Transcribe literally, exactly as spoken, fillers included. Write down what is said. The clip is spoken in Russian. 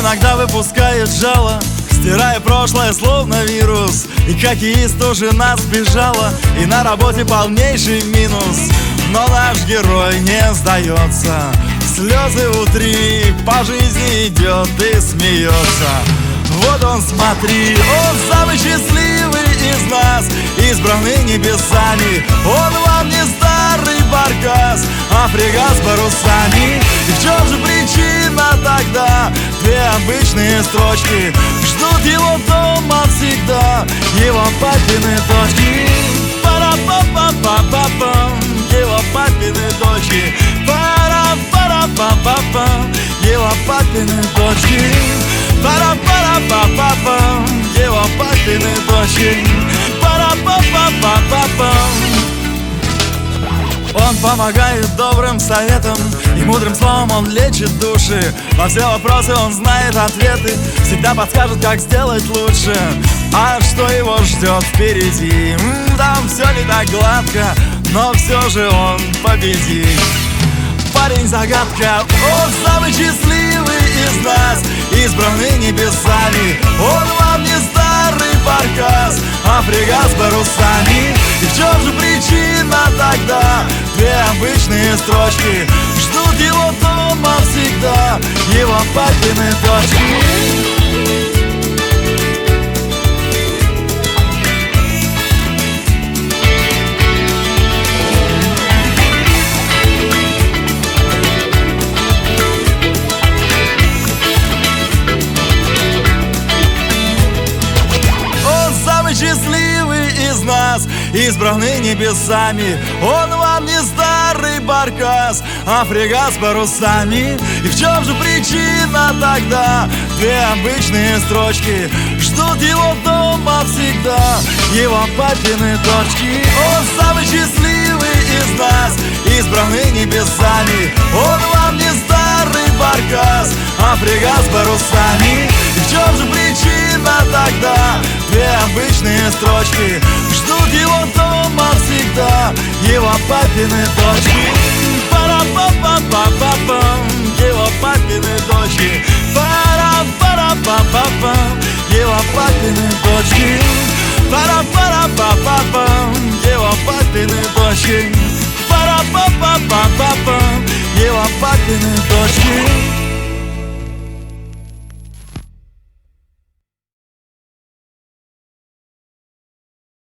иногда выпускает жало, стирая прошлое словно вирус. И хоккеист уже нас сбежала, и на работе полнейший минус. Но наш герой не сдается, слезы утри, по жизни идет и смеется. Вот он, смотри, он самый счастливый из нас, избранный небесами. Он вам не старый баркас, а фрегат с парусами. И в чем же причина тогда? Две обычные строчки ждут его дома всегда, его папины дочки. Пара-па-па-па-па-пам, его папины дочки. Пара-пара-па-па-пам, его папины дочки. Пара-пара-па-па-пам, его папины дочки. Пара-па-па-па-па-пам. Он помогает добрым советом, и мудрым словом он лечит души. Во все вопросы он знает ответы, всегда подскажет, как сделать лучше. А что его ждет впереди? М-м, там все не так гладко, но все же он победит. Парень загадка, он самый счастливый из нас, избранный небесами. Он вам не старый баркас, а фрегат с парусами. И в чем же причина тогда? Две обычные строчки ждут его дома всегда, его папины дочки. Счастливый из нас, избранный небесами. Он вам не старый баркас, а фрегат с парусами. И в чем же причина тогда? Две обычные строчки ждут его дома всегда, его папины дочки. Он самый счастливый из нас, избранный небесами. Он вам не старый баркас, а фрегат с парусами. И в чем же причина тогда? Две обычные строчки ждут его дома всегда, его папины дочки. Пара-па-па-па-па-пам, его папины дочки. Пара-пара-па-па-пам, его папины дочки.